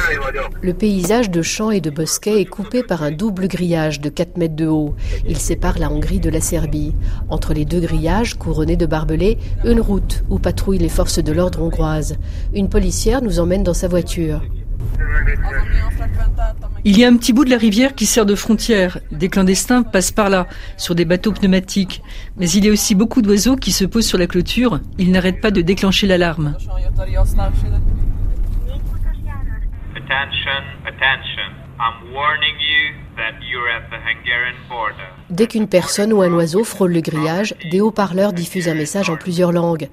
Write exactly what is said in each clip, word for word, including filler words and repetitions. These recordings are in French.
Le paysage de champs et de bosquets est coupé par un double grillage de quatre mètres de haut. Il sépare la Hongrie de la Serbie. Entre les deux grillages, couronnés de barbelés, une route où patrouillent les forces de l'ordre hongroises. Une policière nous emmène dans sa voiture. Il y a un petit bout de la rivière qui sert de frontière. Des clandestins passent par là, sur des bateaux pneumatiques. Mais il y a aussi beaucoup d'oiseaux qui se posent sur la clôture. Ils n'arrêtent pas de déclencher l'alarme. Attention, attention. I'm warning you that you're at the Hungarian border. Dès qu'une personne ou un oiseau frôle le grillage, des haut-parleurs diffusent un message en plusieurs langues.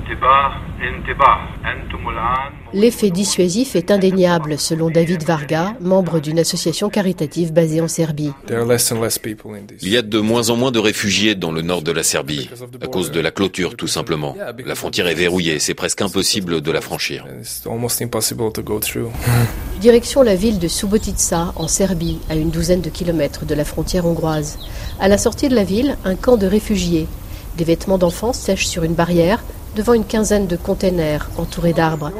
L'effet dissuasif est indéniable, selon David Varga, membre d'une association caritative basée en Serbie. Il y a de moins en moins de réfugiés dans le nord de la Serbie, à cause de la clôture tout simplement. La frontière est verrouillée, c'est presque impossible de la franchir. Direction la ville de Subotica, en Serbie, à une douzaine de kilomètres de la frontière hongroise. À la sortie de la ville, un camp de réfugiés. Des vêtements d'enfants sèchent sur une barrière, devant une quinzaine de containers entourés d'arbres.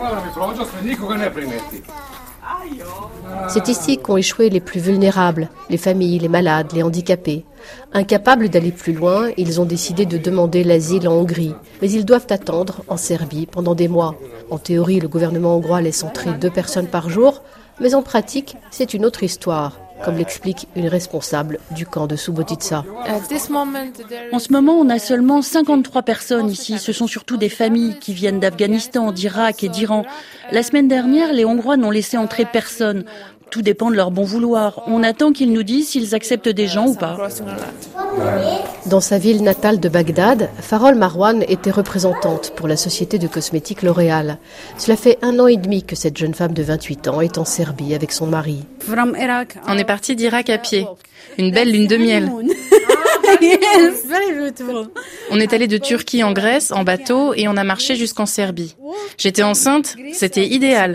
C'est ici qu'ont échoué les plus vulnérables, les familles, les malades, les handicapés. Incapables d'aller plus loin, ils ont décidé de demander l'asile en Hongrie. Mais ils doivent attendre en Serbie pendant des mois. En théorie, le gouvernement hongrois laisse entrer deux personnes par jour, mais en pratique, c'est une autre histoire, comme l'explique une responsable du camp de Subotica. En ce moment, on a seulement cinquante-trois personnes ici. Ce sont surtout des familles qui viennent d'Afghanistan, d'Irak et d'Iran. La semaine dernière, les Hongrois n'ont laissé entrer personne. Tout dépend de leur bon vouloir. On attend qu'ils nous disent s'ils acceptent des gens ou pas. Dans sa ville natale de Bagdad, Farol Marwan était représentante pour la société de cosmétiques L'Oréal. Cela fait un an et demi que cette jeune femme de vingt-huit ans est en Serbie avec son mari. On est parti d'Irak à pied. Une belle lune de miel. On est allé de Turquie en Grèce en bateau et on a marché jusqu'en Serbie. J'étais enceinte, c'était idéal.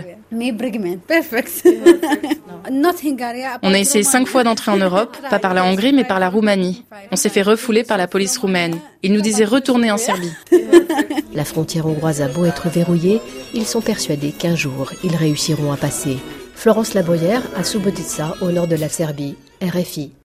On a essayé cinq fois d'entrer en Europe, pas par la Hongrie mais par la Roumanie. On s'est fait refouler par la police roumaine. Ils nous disaient retourner en Serbie. La frontière hongroise a beau être verrouillée, ils sont persuadés qu'un jour, ils réussiront à passer. Florence Laboyère à Subotica, au nord de la Serbie, R F I.